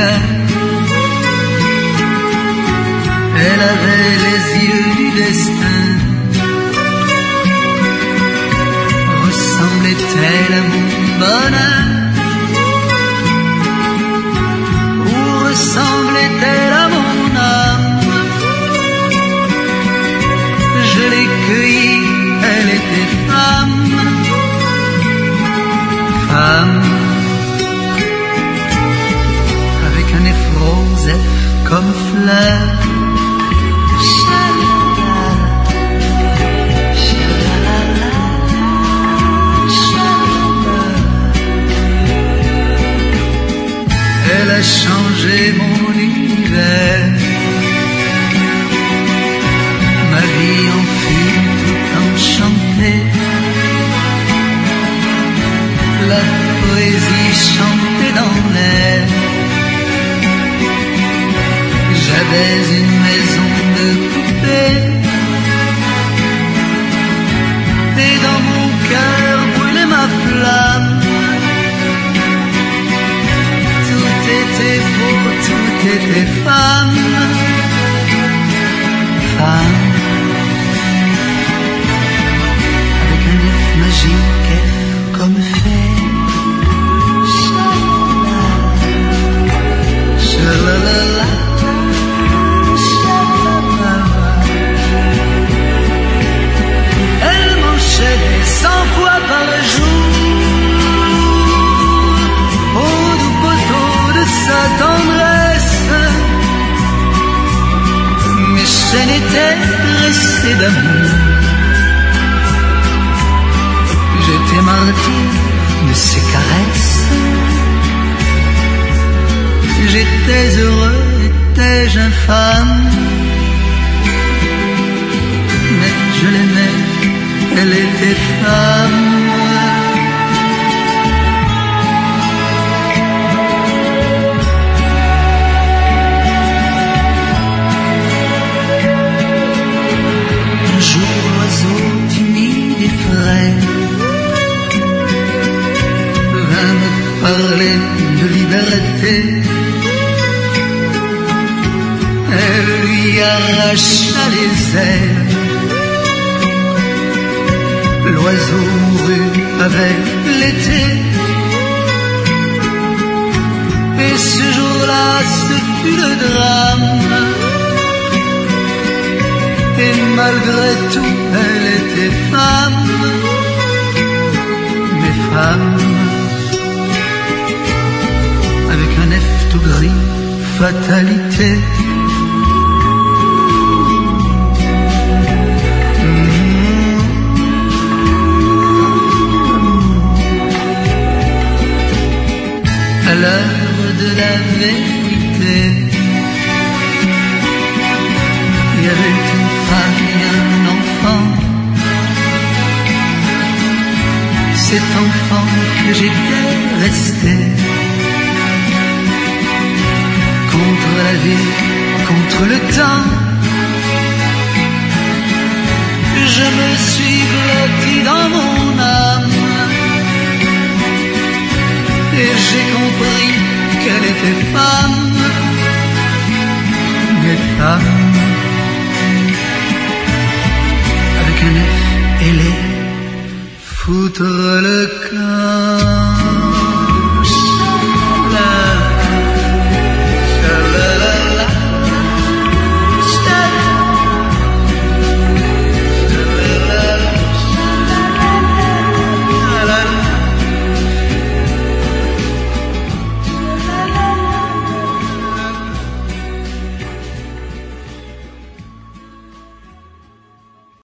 cœur. Elle avait les yeux du destin. Ressemblait-elle à mon bonheur? Ou ressemblait-elle à mon âme? Je l'ai cueillie, elle était femme. Femme, avec un effrosef comme fleur. Elle a changé mon univers. Ma vie en fut tout enchantée. La poésie chantait dans l'air. J'avais une maison de poupée. Et dans mon cœur brûlait ma flamme. Tout était beau, tout était femme. Femme, avec un œuf magique comme fait. Cha-la-la-la, cha-la-la-la. Elle m'enchaînait 100 fois par jour au doux poteau de sa tendresse. Mes chaînes étaient dressées d'amour. J'étais martyr de ses caresses. J'étais heureux, étais-je infâme? Mais je l'aimais, elle était femme. Un jour, l'oiseau timide et frais vint me parler de liberté. Elle lui arracha les ailes. L'oiseau mourut avec l'été. Et ce jour-là, ce fut le drame. Et malgré tout, elle était femme. Mais femme, avec un F tout gris, fatalité. À l'heure de la vérité, il y avait une femme et un enfant. Cet enfant que j'étais resté contre la vie, contre le temps. Je me suis blotti dans mon âme. Et j'ai compris qu'elle était femme. Mais femme, avec un F ailé, foutre le camp.